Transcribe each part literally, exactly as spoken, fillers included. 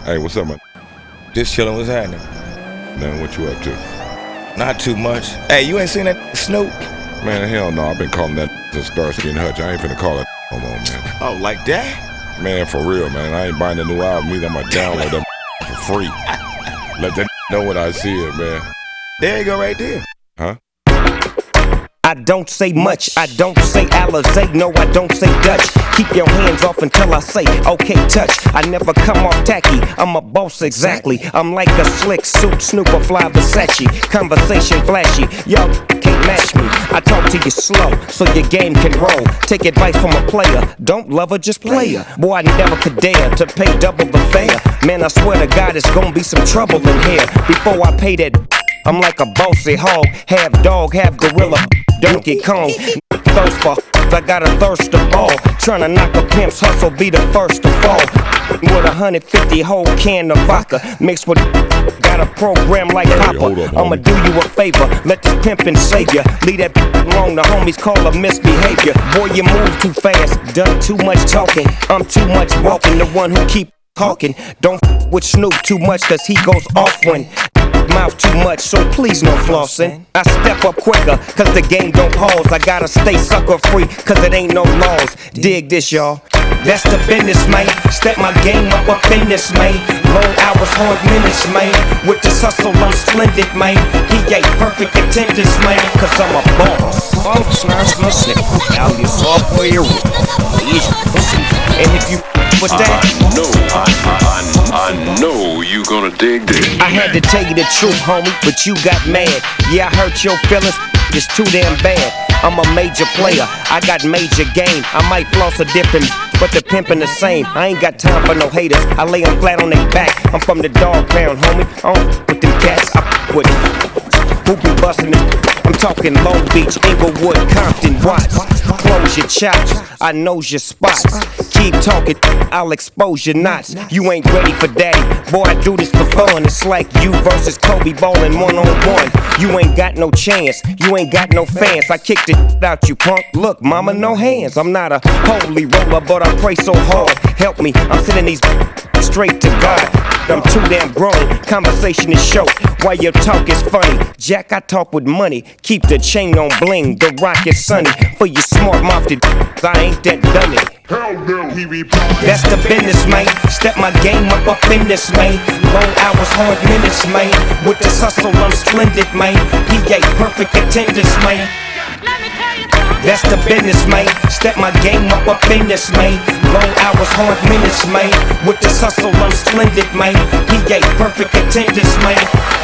Hey, what's up, man? Just chillin', what's happening? Man, what you up to? Not too much. Hey, you ain't seen that Snoop? Man, hell no. I've been calling that the Starsky and Hutch. I ain't finna call it no more, man. Oh, like that? Man, for real, man. I ain't buying a new album either. I'm gonna download them for free. Let that know when I see it, man. There you go right there. Huh? I don't say much, I don't say Alizé, no I don't say Dutch. Keep your hands off until I say, okay touch. I never come off tacky, I'm a boss exactly. I'm like a slick suit, Snoop or fly Versace. Conversation flashy, y'all can't match me. I talk to you slow, so your game can roll. Take advice from a player, don't love her, just play her. Boy, I never could dare to pay double the fare. Man, I swear to God, it's gonna be some trouble in here. Before I pay that, I'm like a bossy hog, half dog, half gorilla, Donkey Kong. Thirst for I got a thirst to ball. Tryna knock a pimp's hustle, be the first to fall. With a one hundred fifty whole can of vodka mixed with got a program like hey, Papa. up, I'ma do you a favor, let this pimpin' save ya. Leave that alone, the homies call her misbehavior. Boy, you move too fast, done too much talking. I'm too much walking, the one who keep talking. Don't f with Snoop too much, cause he goes off when mouth too much, so please no flossing. I step up quicker, cause the game don't pause. I gotta stay sucker free, cause it ain't no laws. Dig this, y'all. That's the business, man. Step my game up up in this, man. Long hours, hard minutes, man. With this hustle, I'm splendid, man. He ain't perfect attendance, man. Cause I'm a boss. I'm smash my shit. Now you software, you're easy pussy. And if you with that, I know, I, I, I know you gonna dig this. I had to tell you the truth, homie, but you got mad. Yeah, I hurt your feelings, it's too damn bad. I'm a major player, I got major game. I might floss a different, but the pimpin' the same. I ain't got time for no haters, I lay them flat on their back. I'm from the dog pound, homie, I don't f with them cats, I f with who be bustin' it. I'm talking Long Beach, Inglewood, Compton, Watts. Close your chops, I knows your spots. Keep talking, I'll expose your knots. You ain't ready for daddy, boy, I do this for fun. It's like you versus Kobe ballin' one on one. You ain't got no chance, you ain't got no fans. I kicked it out you punk, look mama, no hands. I'm not a holy roller, but I pray so hard. Help me, I'm sending these straight to God. I'm too damn grown, conversation is short, while your talk is funny. Jack, I talk with money, keep the chain on bling, the rock is sunny. For your smart mouthed I ain't that dummy. That's the business, man. Step my game up up in this, man. Long hours, hard minutes, man. With this hustle, I'm splendid, man. He ain't perfect attendance, man. That's the business, man. Step my game up up in this, man. Long hours, hard minutes, man. With this hustle, I'm splendid, man. He ain't perfect attendance, man.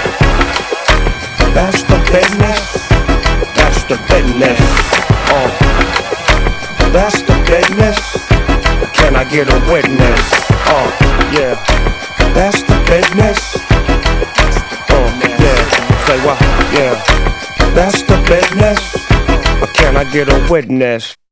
That's the business. That's the business. Oh, that's the business. Can I get a witness? Oh, yeah. That's the business. Oh, yeah. Say what? Yeah. That's the business. Can I get a witness?